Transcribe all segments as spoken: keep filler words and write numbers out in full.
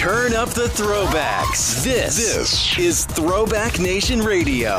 Turn up the throwbacks. This, this is Throwback Nation Radio.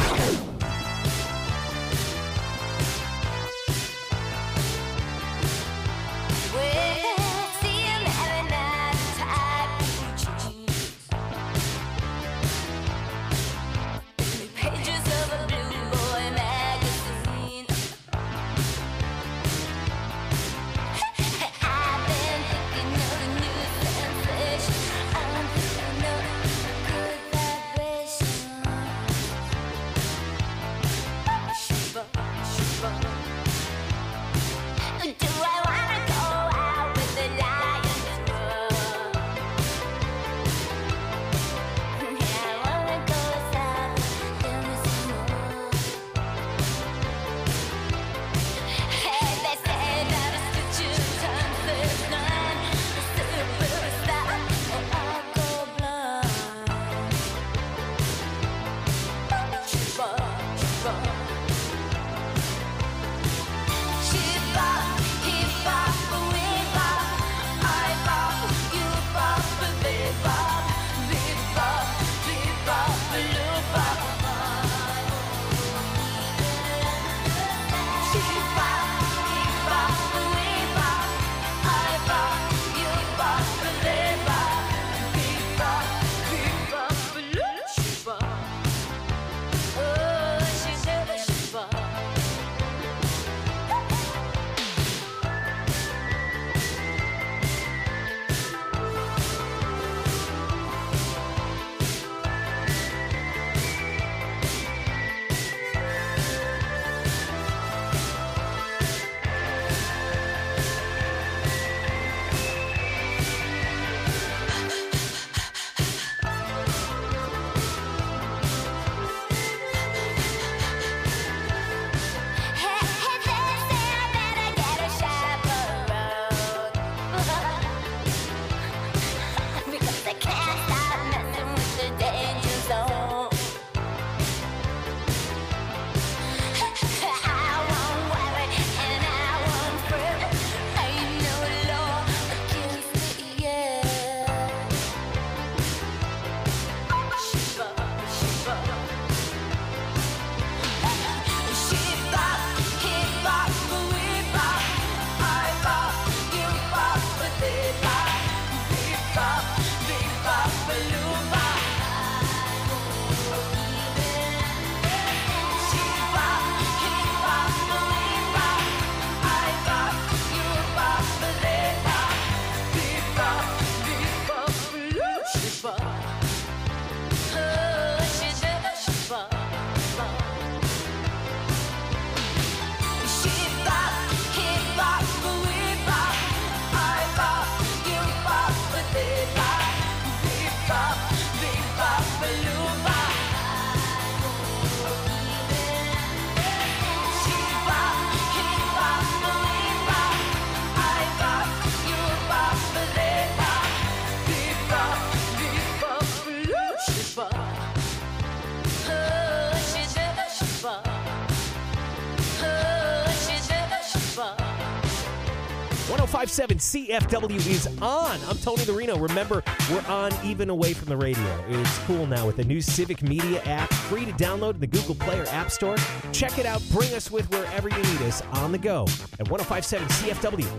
one oh five point seven C F W is on. I'm Tony the Reno. Remember, we're on even away from the radio. It's cool now with the new Civic Media app, free to download in the Google Play or App Store. Check it out. Bring us with wherever you need us on the go at one oh five point seven C F W.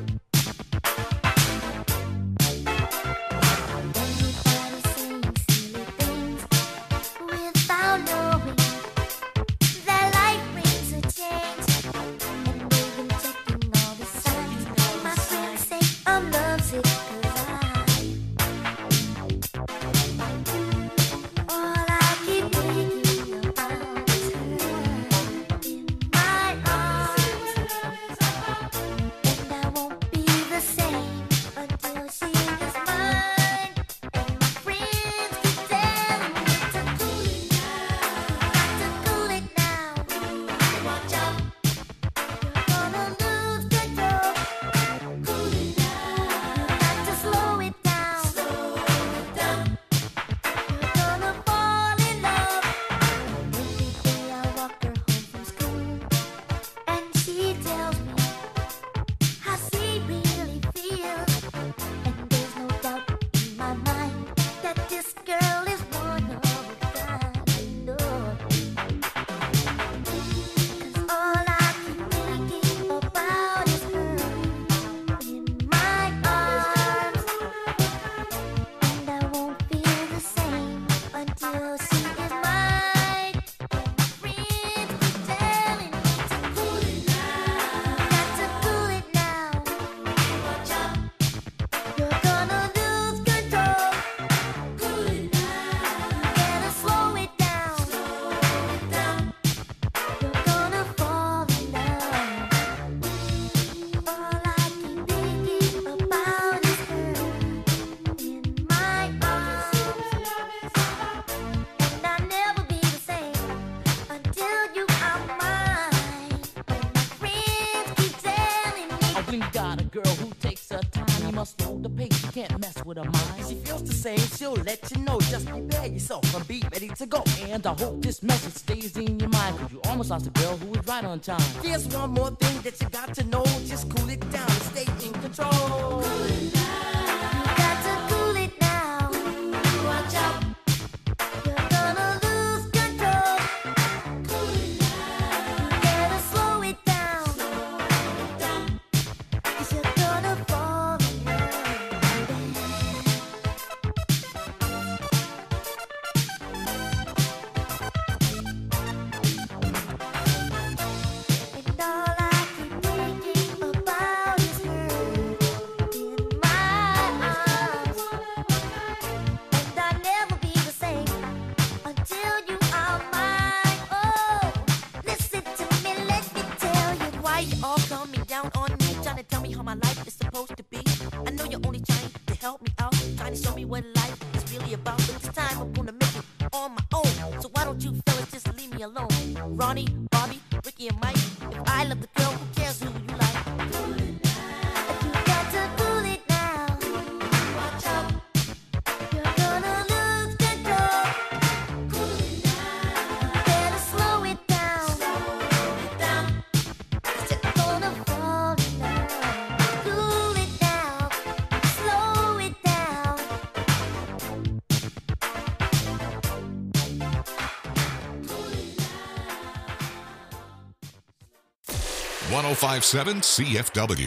Won't be She'll let you know, just prepare yourself and be ready to go. And I hope this message stays in your mind, cause you almost lost a girl who was right on time. There's one more thing that you got to know, just cool it down and stay in control. Cool it down. You got to cool it down. Watch out. You're gonna lose control. Cool it down. You gotta slow it down. Slow it down. Cause you're gonna fall in love. Ronnie, Bobby, Ricky, and Mike. If I love the girl, who cares who you like? Cool it down. You got to cool it down. Watch out. You're gonna lose control. Cool it down. Better slow it down. Slow it down. Cause you're gonna fall in love. Cool it down. Slow it down. one oh five point seven C F W.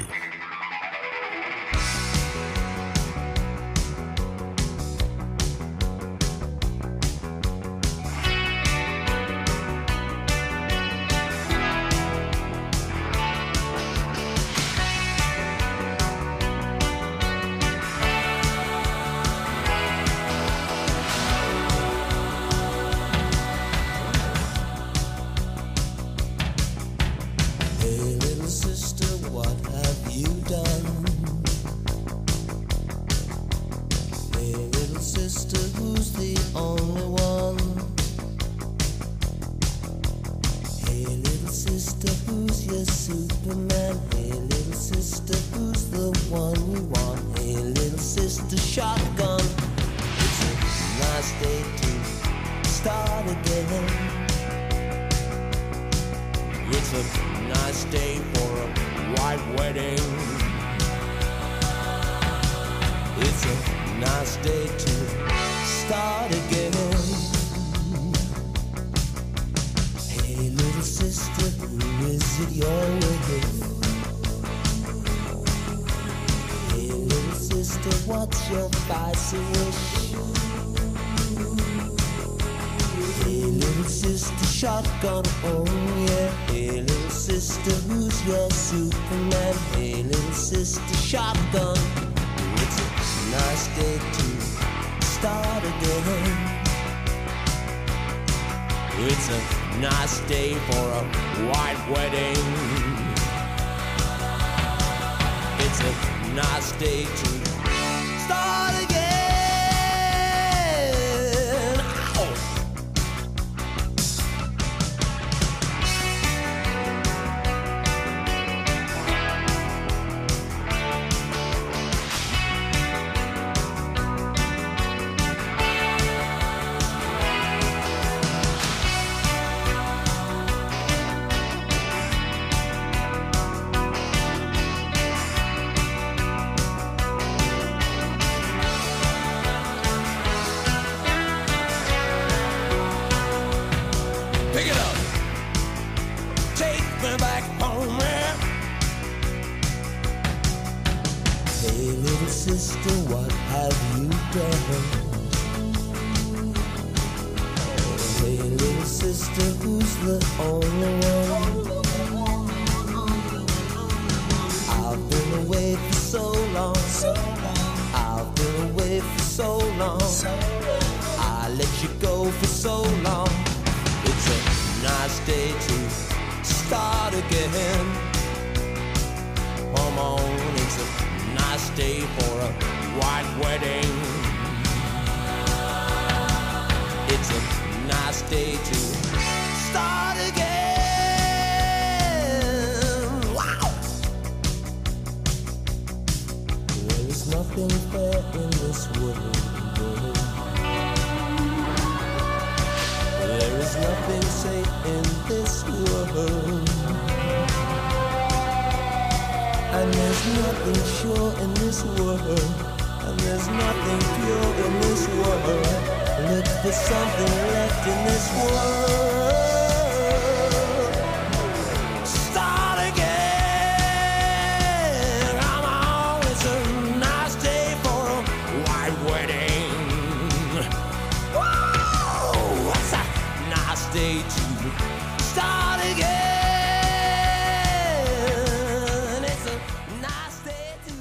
Shotgun, oh yeah. Hey little sister, who's your Superman? Hey little sister, shotgun. It's a nice day to start again. It's a nice day for a white wedding. It's a nice day to start again. Sister, what have you done? sister who's the only one. I've been away for so long. I've been away for so long. I let you go for so long. It's a nice day to start again. Come on, it's a nice day for a white wedding. It's a nice day to start again. Wow! There is nothing fair in this world. There is nothing safe in this world. And there's nothing sure in this world. And there's nothing pure in this world. Look for something left in this world. Start again. Come on, it's a nice day for a white wedding. Whoa, it's a nice day to start again. It's a nice day to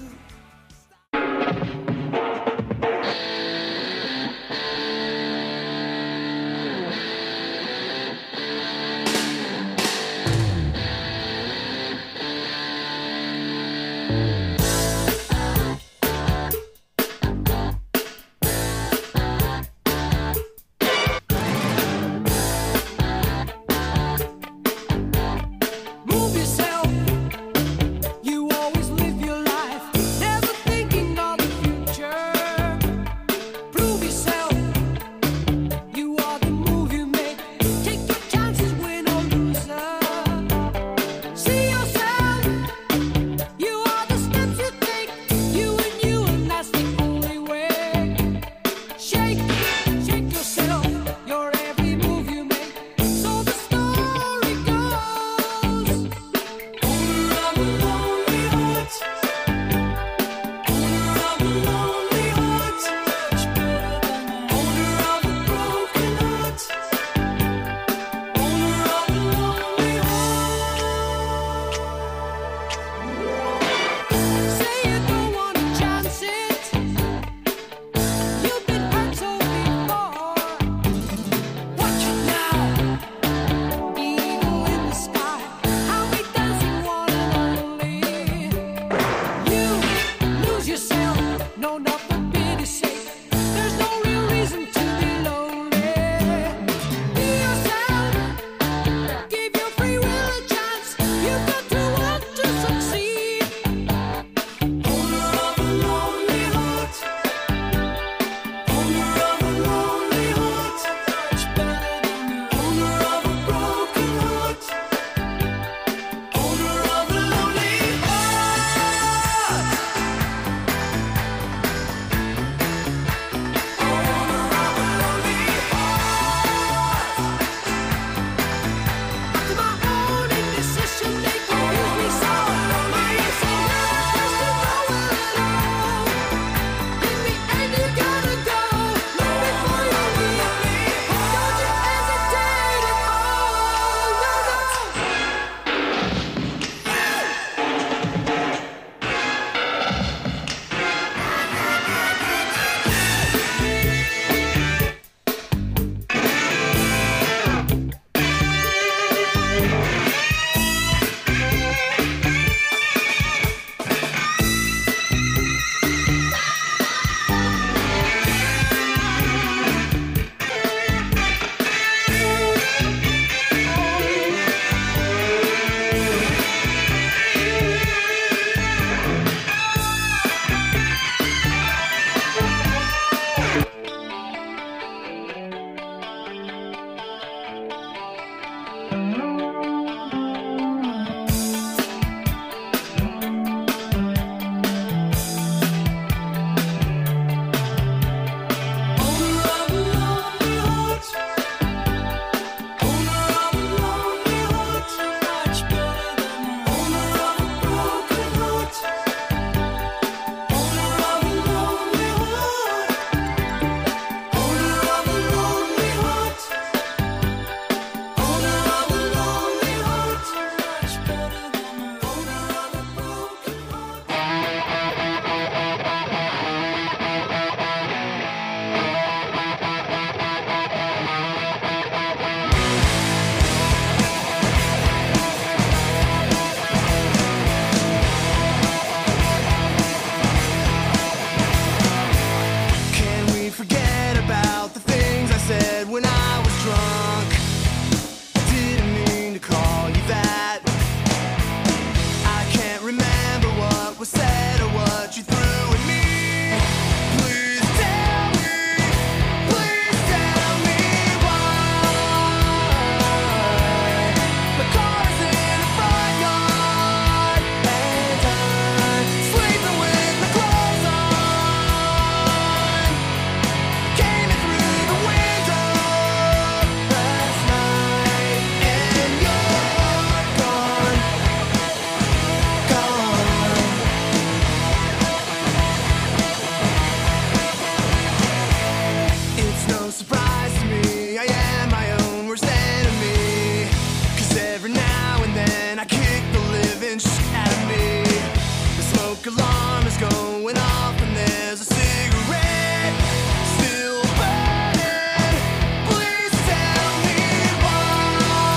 me, I am my own worst enemy. Cause every now and then I kick the living shit out of me. The smoke alarm is going off and there's a cigarette still burning. Please tell me why.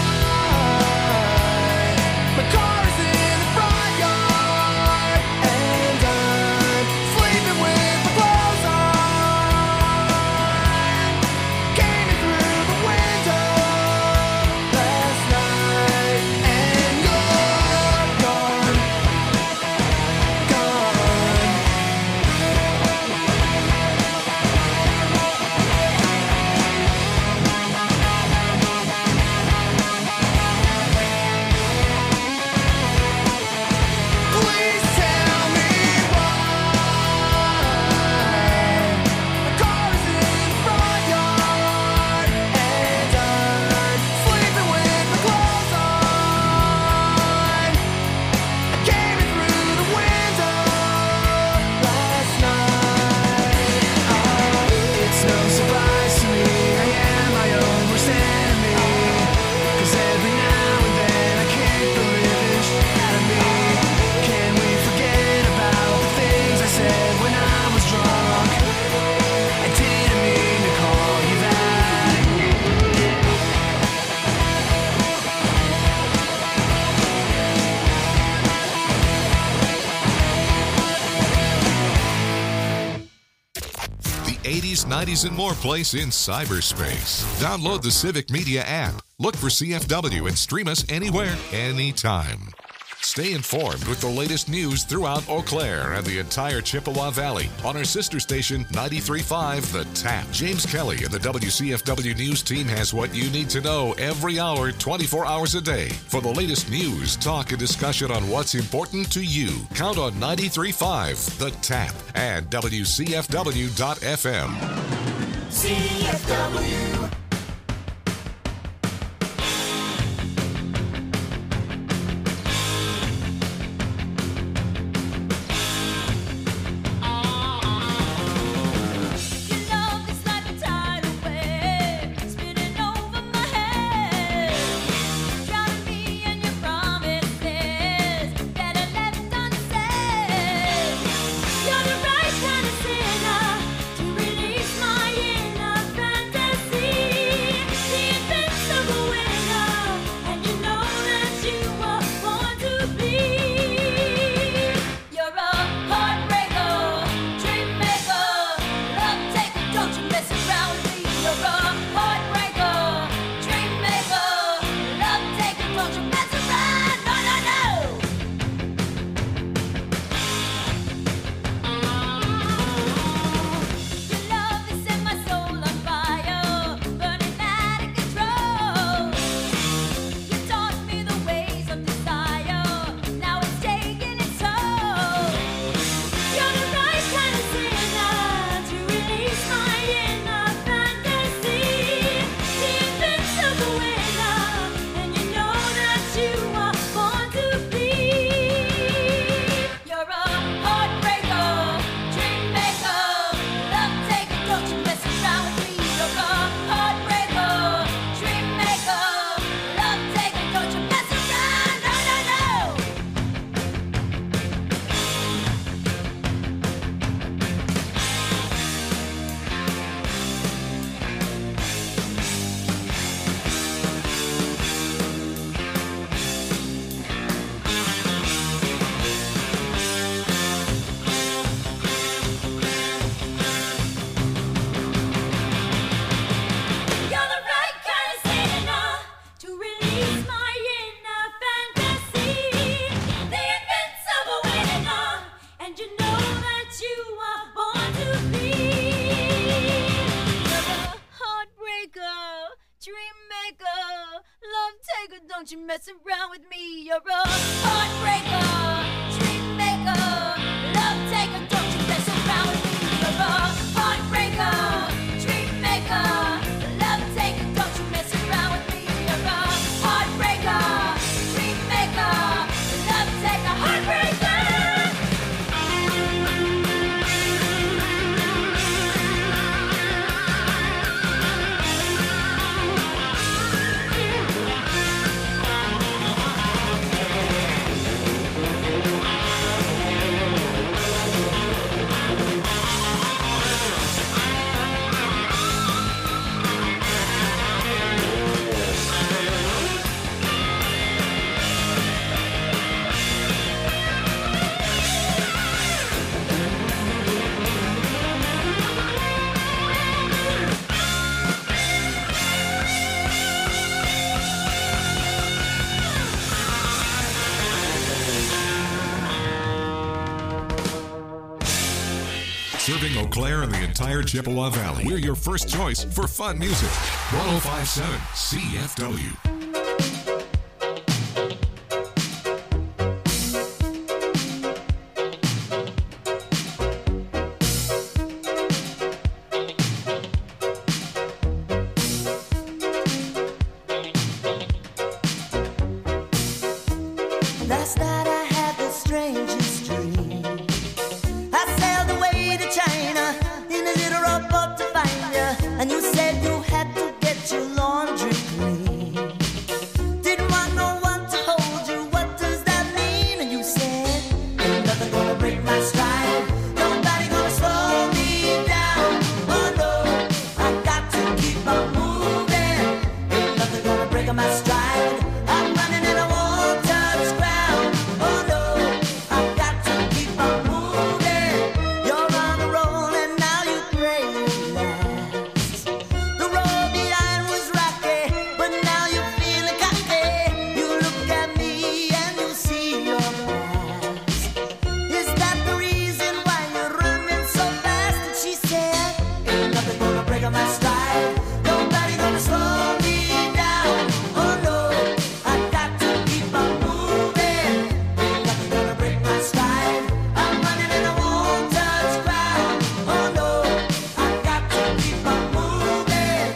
My car is in the front yard and I'm sleeping with the clothes on. Came in through the window last night and you're gone, gone. Please tell me why. My car is in the front yard and I'm sleeping with my clothes on. I came in through the window last night. Oh, it's no surprise to me, I am my own worst enemy. Cause every now and then I kick the living shit out of me. Can we forget about the things I said when I was drunk? I didn't mean to call you that. The eighties, nineties, and more place in cyberspace. Download the Civic Media app. Look for C F W and stream us anywhere, anytime. Stay informed with the latest news throughout Eau Claire and the entire Chippewa Valley on our sister station ninety-three point five The Tap. James Kelly and the W C F W News team has what you need to know every hour, twenty-four hours a day. For the latest news, talk, and discussion on what's important to you, count on ninety-three point five The Tap and W C F W dot F M. C F W. Your love is like a tidal wave, spinning over my head, drowning me in your promises that I left unsaid. You're the right kind of sinner to release my inner fantasy, the invincible winner, and you know that you were born to bleed. You're a heartbreaker, dream maker, love taker, don't you mess around with me. You're a heartbreaker, dream maker, love taker, don't you mess around. No, no, no. Your love has set my soul on fire, burning out of control. You taught me the ways of desire, now it's taking its toll. You're the right kind of sinner to release my inner fantasy, the invincible winner, and you know that you are born to bleed. You're a heartbreaker, dream maker, love taker, don't you mess around with me. You're a heartbreaker, dream maker, love taker, don't you mess around. No, no, no. You're the right kind of sinner to release my inner fantasy, the invincible winner, and you know that you are born to bleed. You're a heartbreaker, dream maker, love taker, don't you mess around with me. You're a heartbreaker, dream maker, love taker, don't you mess around with me. You're a heartbreaker, dream maker, love taker, don't you mess around with me. You're a heartbreaker, dream maker, love taker, heartbreaker. Eau Claire, and the entire Chippewa Valley. We're your first choice for fun music. one oh five point seven C F W. Last night I had the strangest dream. I sailed away to China in a little rowboat to find you, and you said you had to get your laundry clean. Didn't want no one to hold you. What does that mean? And you said, ain't nothing gonna break my stride. Nobody gonna slow me down. Oh no, I got to keep on moving. Ain't nothing gonna break my stride. I'm running and I won't touch ground. Oh no, I got to keep on moving. You're on the roll and now you pray it lasts. The road behind was rocky, but now you're feeling cocky. You look at me and you see your past. Is that the reason why you're running so fast? And she said, ain't nothing gonna break on my stride. Nobody gonna slow me down. Oh no, I got to keep on moving. Ain't nothing gonna break my stride. I'm running and I won't touch ground. Oh no, I got to keep on moving.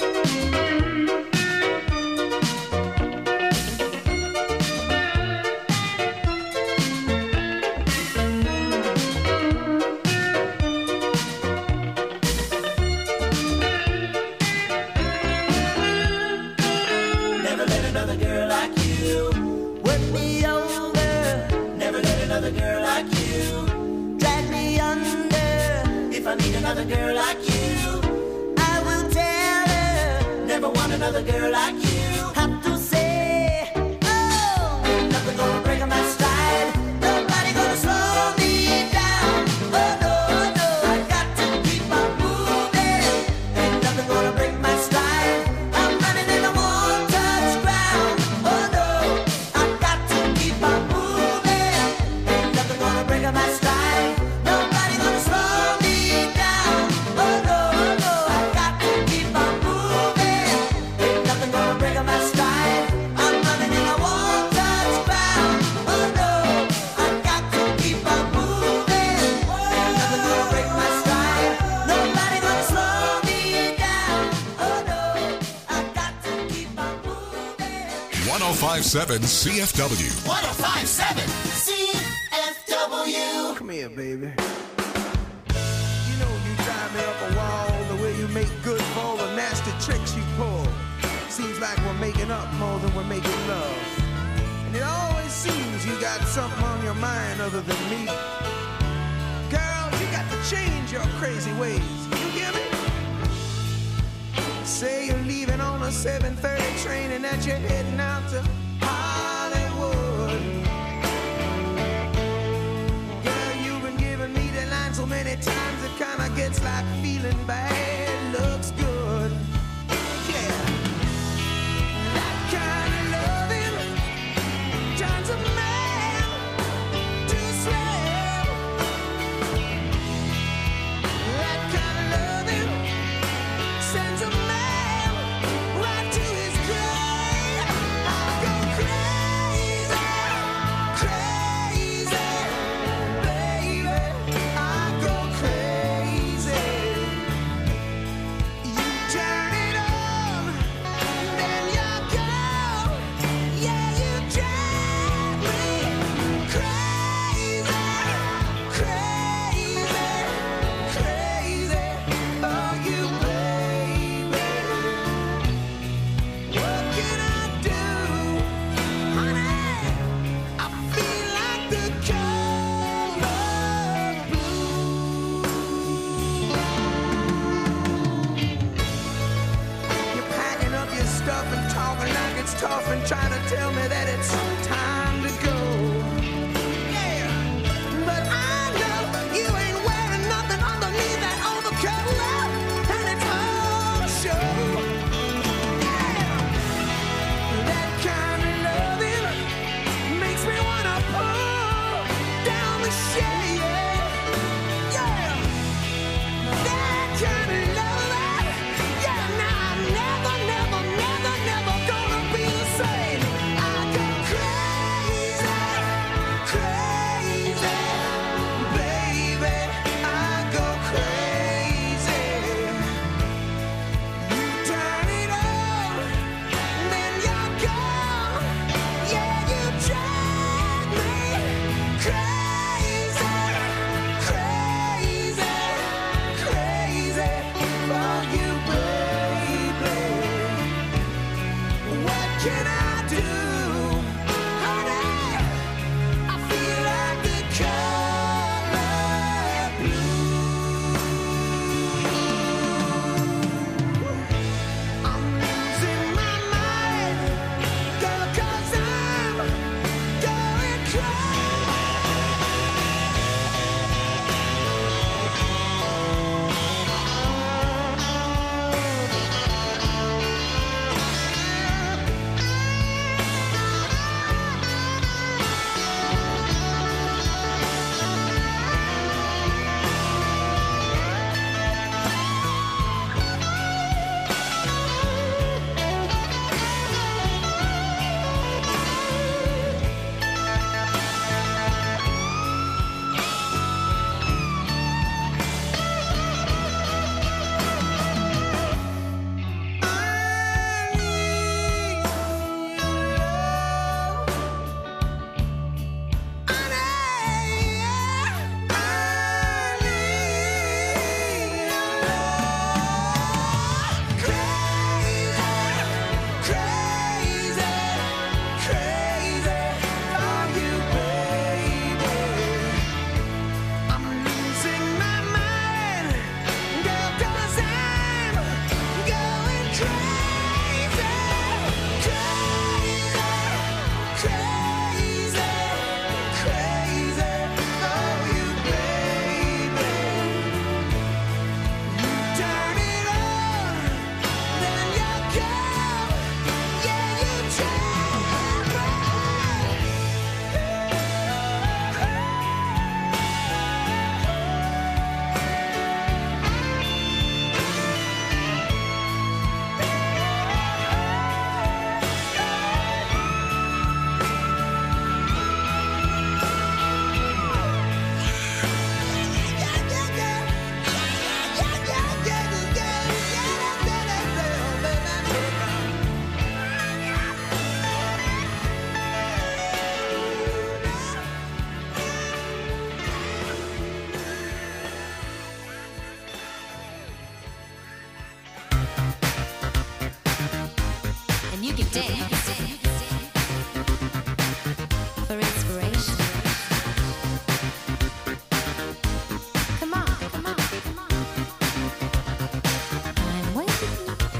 Never let another girl like you work me over. Never let another girl like you drag me under. If I meet another girl like you, I will tell her. Never want another girl like you. Have to say, oh, ain't nothing gonna break on my stride. Nobody gonna slow me down. Oh no, no, I got to keep on moving. Ain't nothing gonna break my stride. I'm running and I won't touch ground. Oh no, I got to keep on moving. Ain't nothing gonna break my stride. Nobody gonna slow me down. Oh no, no, I got to keep on moving. Ain't nothing gonna break my stride. I'm running and I won't touch ground. Oh no, I got to keep on moving. Ain't nothing gonna break my stride. Nobody gonna slow me down. Oh no, I got to keep on moving. one oh five point seven C F W. one oh five point seven C F W. Come here, baby. You know you drive me up a wall the way you make good for all the nasty tricks you pull. Seems like we're making up more than we're making love. And it always seems you got something on your mind other than me. Girl, you got to change your crazy ways. You hear me? Say you're leaving on a seven thirty train and that you're heading out to Hollywood. Girl, you've been giving me the line so many times it kinda gets like feeling bad looks good. Yeah. That kind of loving turns a man to slave. That kind of loving sends a man right to his grave. I go crazy, crazy, baby. I go crazy. You turn it on, then you go. Yeah, you drive me crazy, crazy, crazy. Oh, you baby. What can I do, honey? I feel like the color blue. You're packing up your stuff and talking like it's tough and trying to tell me that it's time to go. Yeah, but I know you ain't wearing nothing underneath that overcoat, love, and it's all show. Yeah, that kind of loving makes me wanna pull down the shade. Yeah, can I do? Honey, I feel like the color blue. I'm losing my mind, girl, 'cause I'm going crazy. And you can dance for inspiration. Come on, come on, come on. I'm waiting.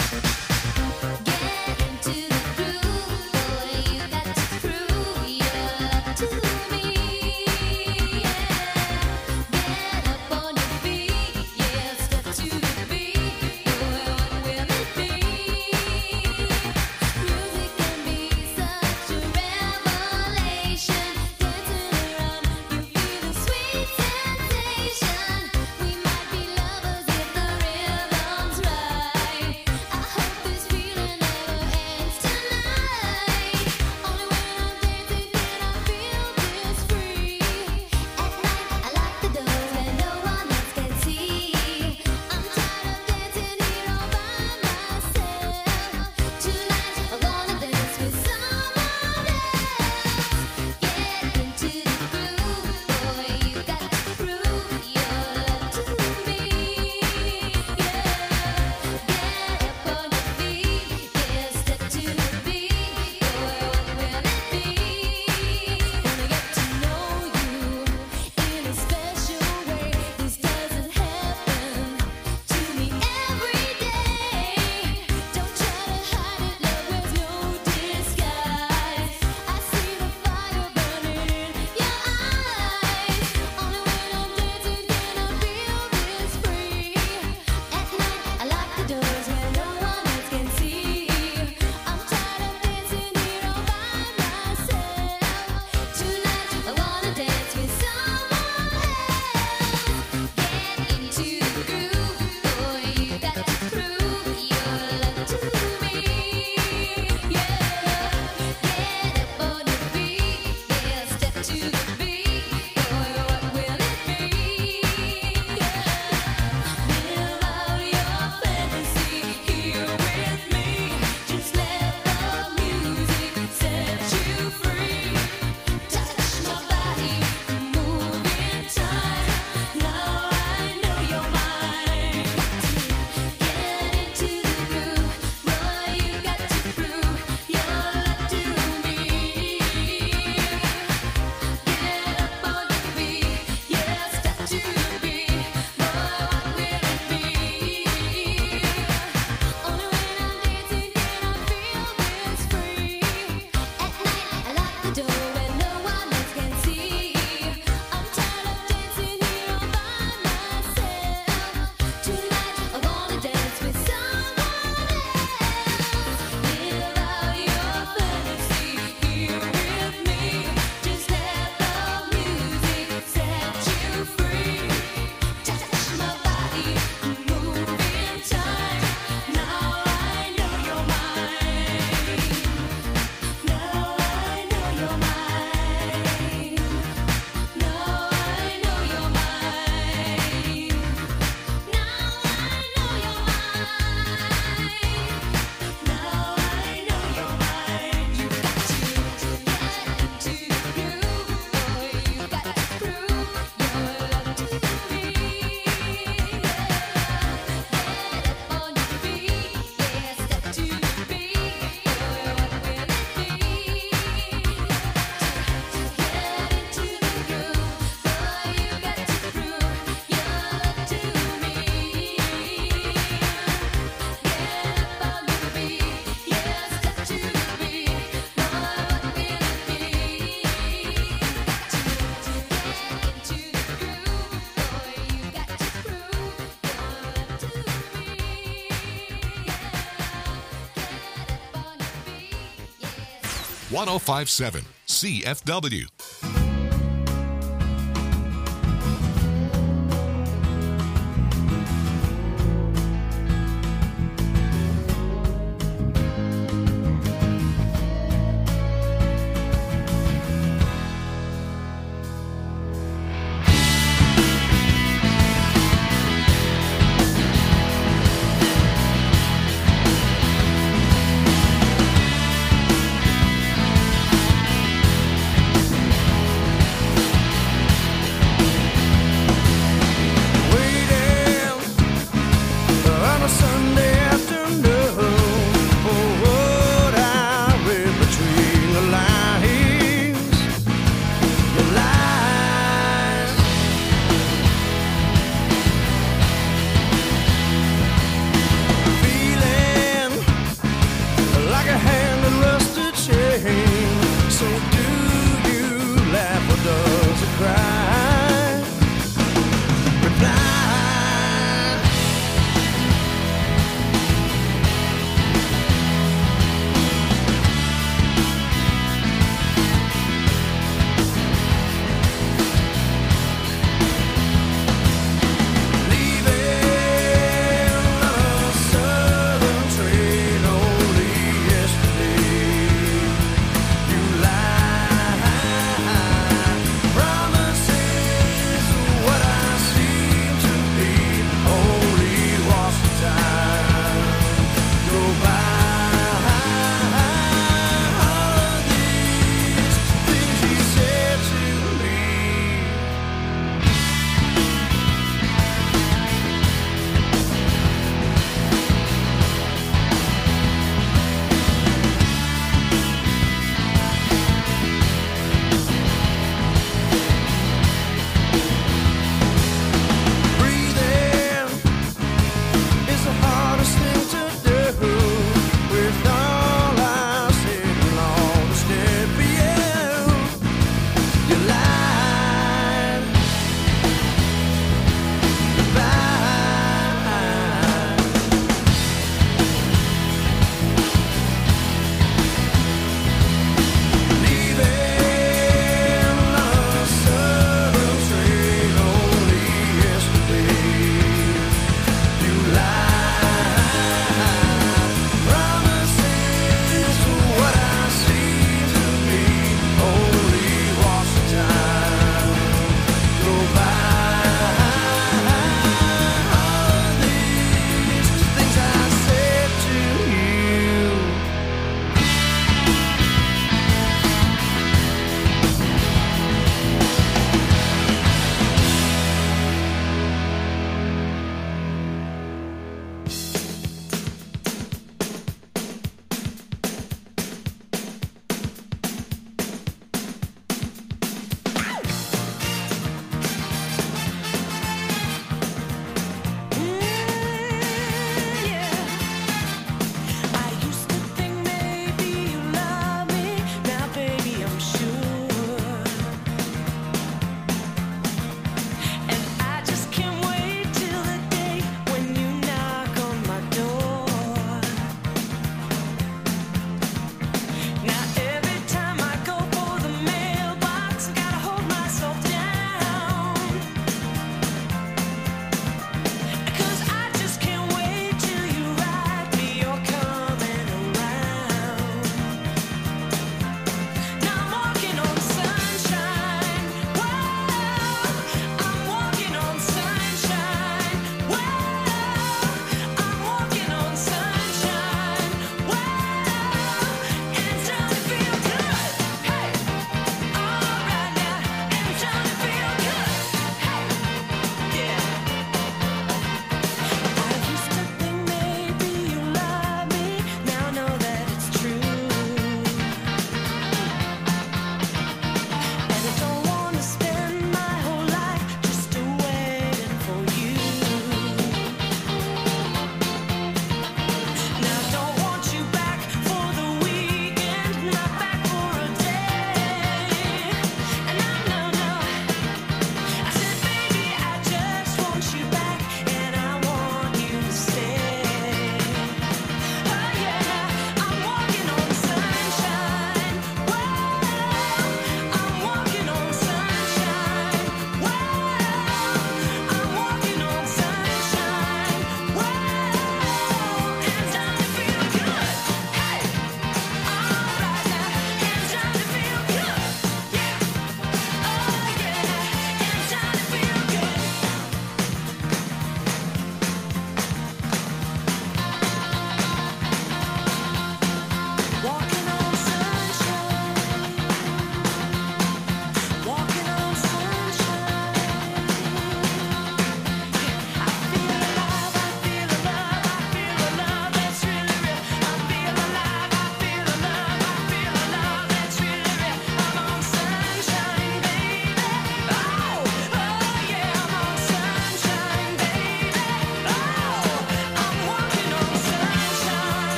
Get into the groove, boy. You got to prove your love to me. Yeah. Get up on your feet, yeah. Step to the beat, boy. What will it be? Music and one oh five point seven C F W. Right.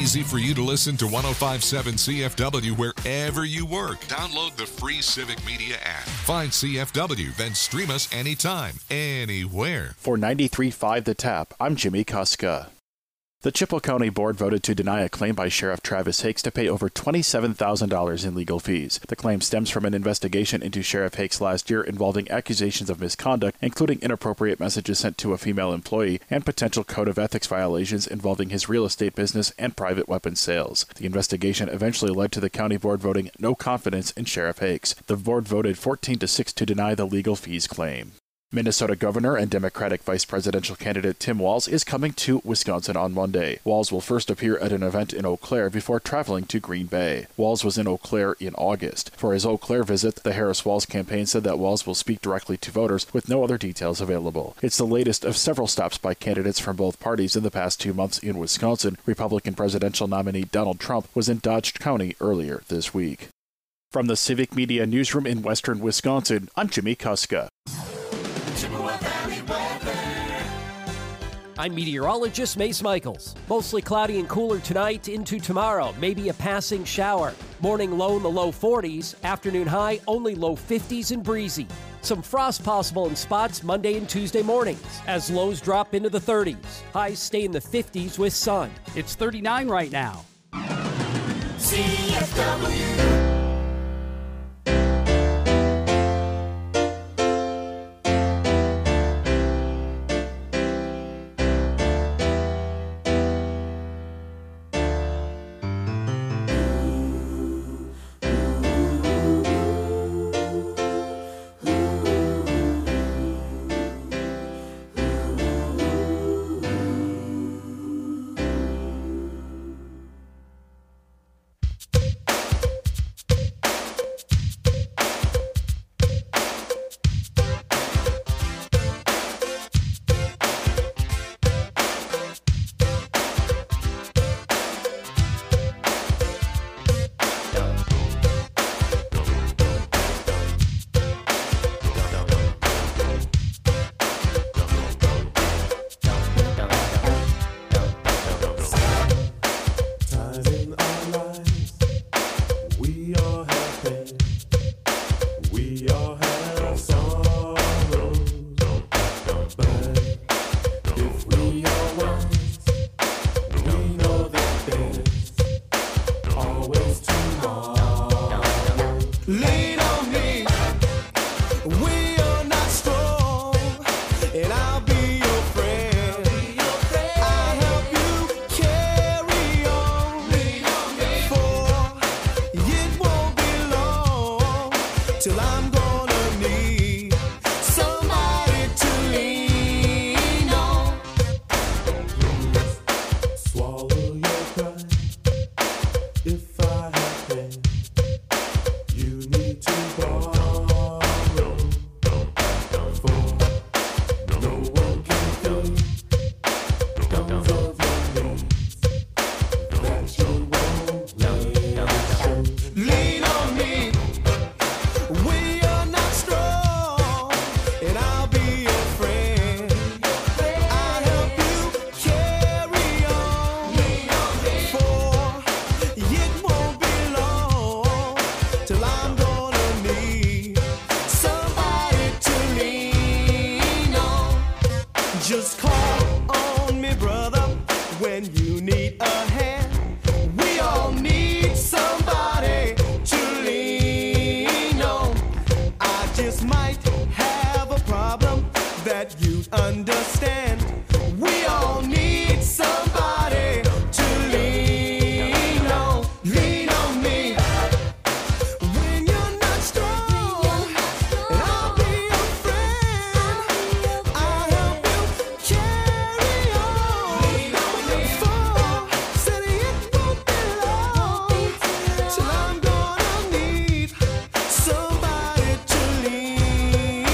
easy for you to listen to one oh five point seven C F W wherever you work. Download the free Civic Media app. Find C F W, then stream us anytime, anywhere. For ninety-three point five The Tap, I'm Jimmy Kuska. The Chippewa County Board voted to deny a claim by Sheriff Travis Hakes to pay over twenty-seven thousand dollars in legal fees. The claim stems from an investigation into Sheriff Hakes last year involving accusations of misconduct, including inappropriate messages sent to a female employee and potential code of ethics violations involving his real estate business and private weapons sales. The investigation eventually led to the county board voting no confidence in Sheriff Hakes. The board voted fourteen to six to deny the legal fees claim. Minnesota Governor and Democratic Vice Presidential candidate Tim Walz is coming to Wisconsin on Monday. Walz will first appear at an event in Eau Claire before traveling to Green Bay. Walz was in Eau Claire in August. For his Eau Claire visit, the Harris-Walz campaign said that Walz will speak directly to voters with no other details available. It's the latest of several stops by candidates from both parties in the past two months in Wisconsin. Republican presidential nominee Donald Trump was in Dodge County earlier this week. From the Civic Media Newsroom in western Wisconsin, I'm Jimmy Kuska. I'm meteorologist Mace Michaels. Mostly cloudy and cooler tonight into tomorrow. Maybe a passing shower. Morning low in the low forties. Afternoon high only low fifties and breezy. Some frost possible in spots Monday and Tuesday mornings as lows drop into the thirties. Highs stay in the fifties with sun. It's thirty-nine right now. C F W. Just call on me, brother, when you need a hand. We all need somebody to lean on. I just might have a problem that you'd understand. We all need somebody to lean on. Lean on me when you're not strong, and I'll be your friend. I'll help you carry on. Lean on me. For said it won't be long till I'm gonna need somebody to lean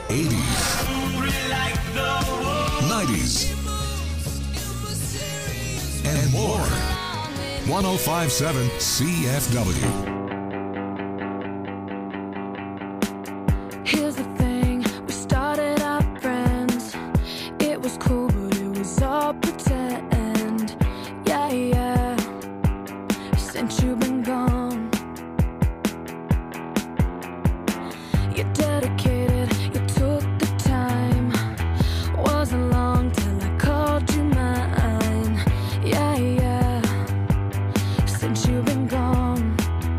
eighties, nineties, and more. one oh five point seven C F W. Here's the thing, we started out friends. It was cool, but it was all pretend. Yeah, yeah. Since you've been gone, you're dedicated, you took the time. Wasn't long till I called you mine. Yeah, yeah. Since you've been gone,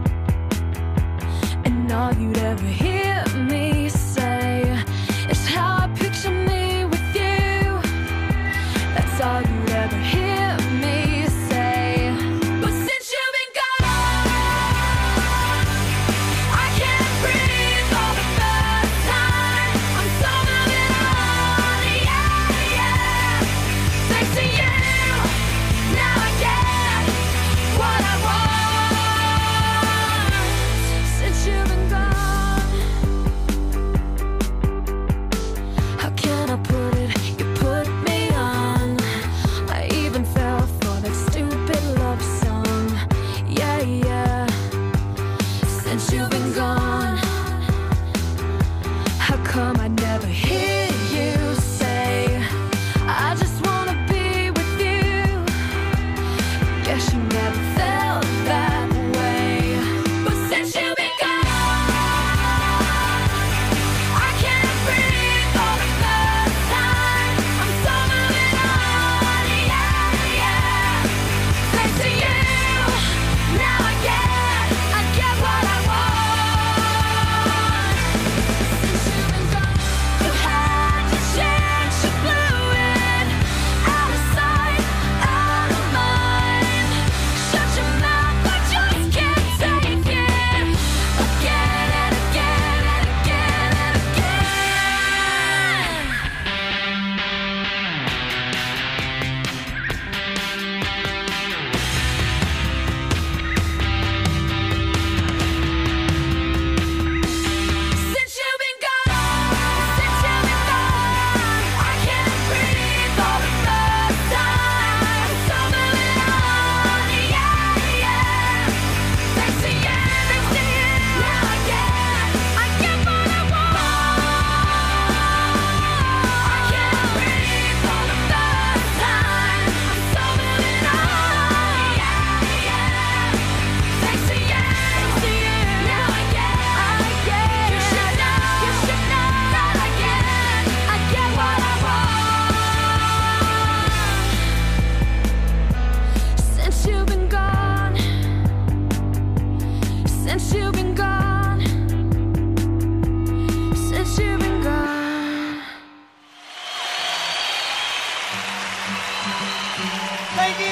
and all you'd ever hear me say is how I picture me with you. That's all you'd ever hear me say. But since you've been gone, I can't breathe for the first time. I'm so moving on, yeah, yeah. Thanks to you, now I get what I want. Since you've been gone, how can I put it? You put me on. I even fell for that stupid love song. Yeah, yeah. Since you've been gone, how come I never hear you say I just wanna be with you? Guess you never felt that way. But since you've been gone, I can't breathe for the first time. I'm so moving on, yeah, yeah. Thanks to you, now I get, I get what I want. Since you've been gone, you had your chance, you blew it. Out of sight, out of mind. Shut your mouth, I just can't take it. Again and again and again and again. Since you've been gone, since you've been gone, I can't breathe for the first time. I'm so moving on, yeah, yeah. Thanks to you, thanks to you, now I get, I get what I want. I can't breathe for the first time. I'm so moving on, yeah, yeah. Thanks to you, thanks to you, now I get, I get. You should know, you should know that I get, I get what I want. Since you've been gone, since you've been gone, since you've been gone. Thank you.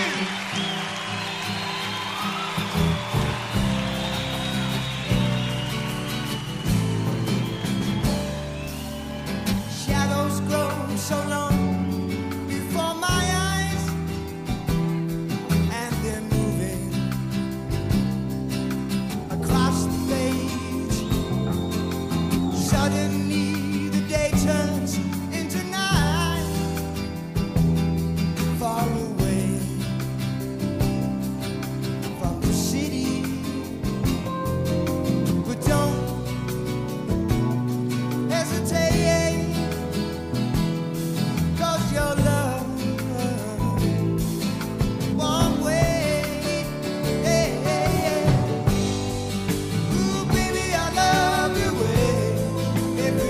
Shadows grow so long before my eyes, and they're moving across the page. Suddenly the day turns into night, far away from the city. But don't hesitate, 'cause your love won't wait. Hey, hey, hey. Ooh, baby, I love you way. Every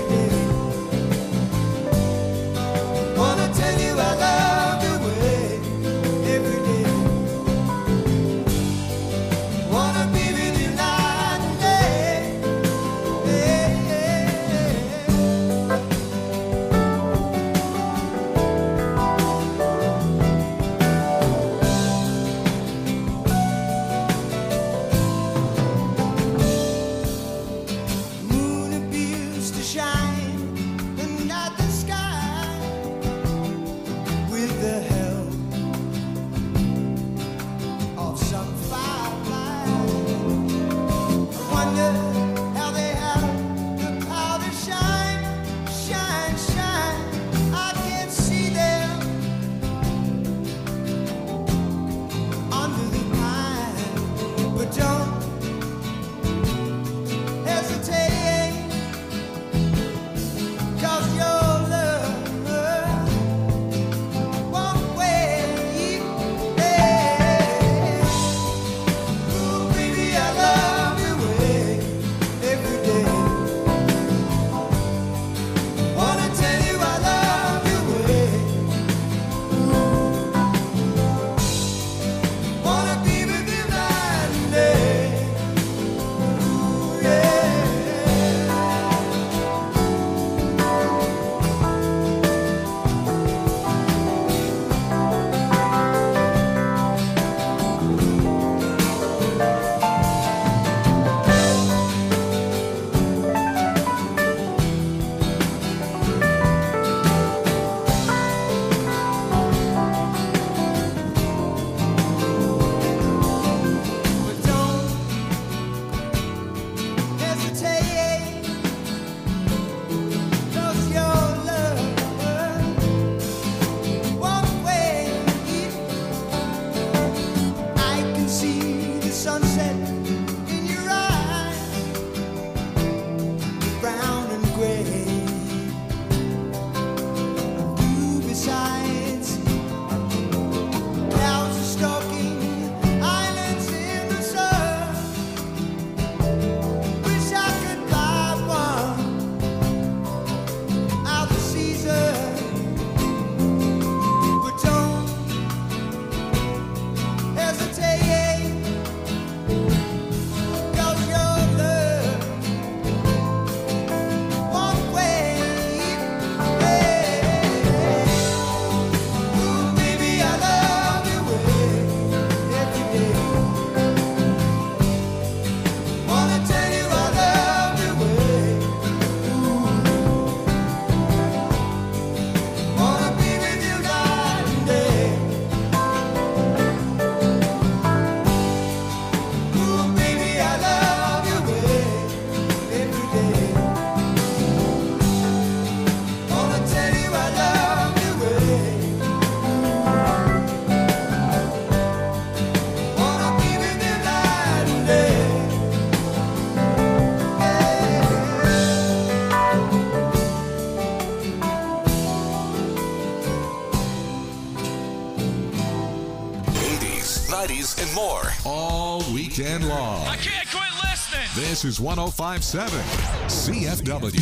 and more. All weekend long. I can't quit listening. This is one oh five point seven C F W.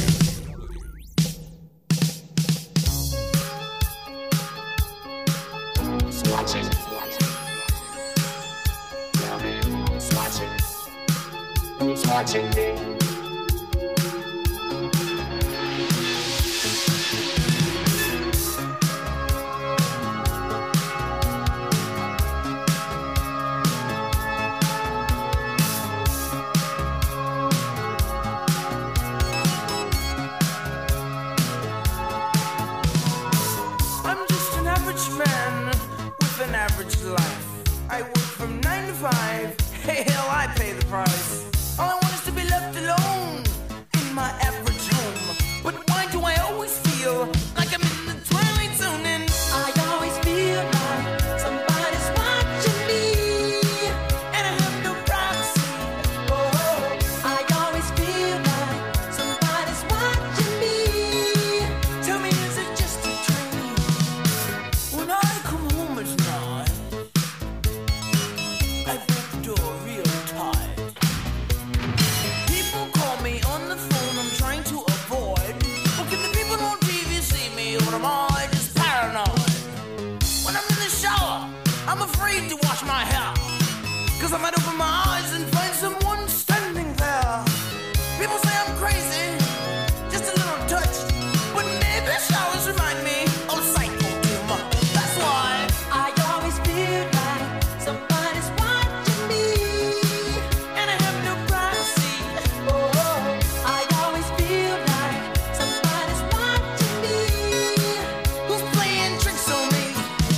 Watching. Who's watching? Who's watching me? I'm just an average man with an average life. I work from nine to five. Hey, hell, I pay the price. All I want is to be left alone in my average home. But why do I always feel like I'm in the twilight zone? And I always feel like somebody's watching me, and I have no privacy. Oh, I always feel like somebody's watching me. Tell me, is it just a dream? When I come home at night, I break the door real tight. People call me on the phone, I'm trying to avoid. Well, can the people on T V see me, or am I just paranoid? When I'm in the shower, I'm afraid to wash my hair, 'cause I might open my eyes and find someone standing there. People say I'm crazy, just a little touched, but maybe showers remind me of psycho humor. That's why I always feel like somebody's watching me, and I have no privacy. Oh, I always feel like somebody's watching me. Who's playing tricks on me?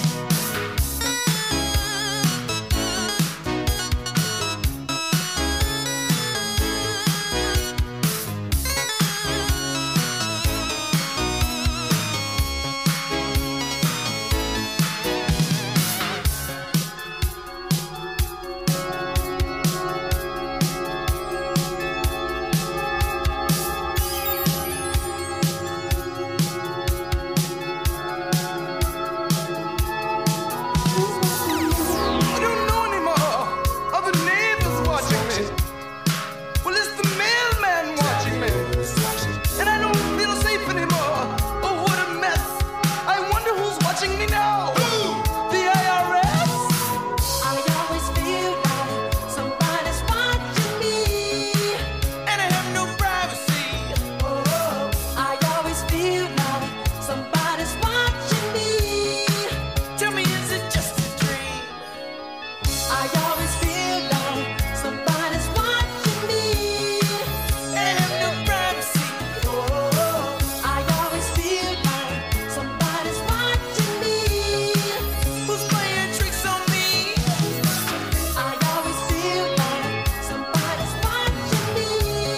I don't know anymore. Are the neighbors watching me? Well, it's the mailman watching me. And I don't feel safe anymore. Oh, what a mess. I wonder who's watching me now. The I R S? I always feel like somebody's watching me, and I have no privacy. Oh, I always feel like somebody's watching me. Tell me, is it just a dream? I always feel like somebody's watching me, and I have no privacy. Oh, I always feel like somebody's watching me. Who's playing tricks on me? I always feel like somebody's watching me.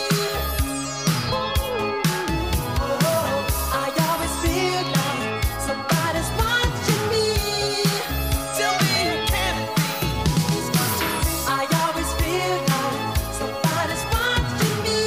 Oh, I always feel like somebody's watching me. Tell me, who can it be? I always feel like somebody's watching me.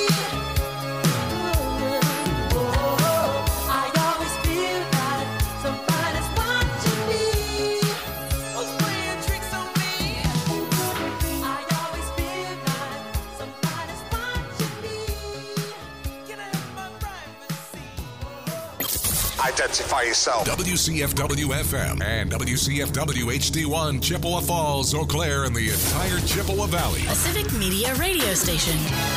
Oh, I always feel like somebody's watching me. Who's playing tricks on me? I always feel like somebody's watching me. Can I have my privacy? Identify yourself. W C F W F M and W C F W H D one, Chippewa Falls, Eau Claire, and the entire Chippewa Valley. A Civic Media radio station.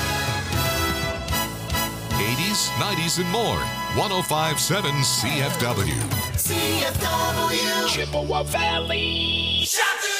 eighties, nineties, and more. one oh five point seven C F W. C F W Chippewa Valley. Shut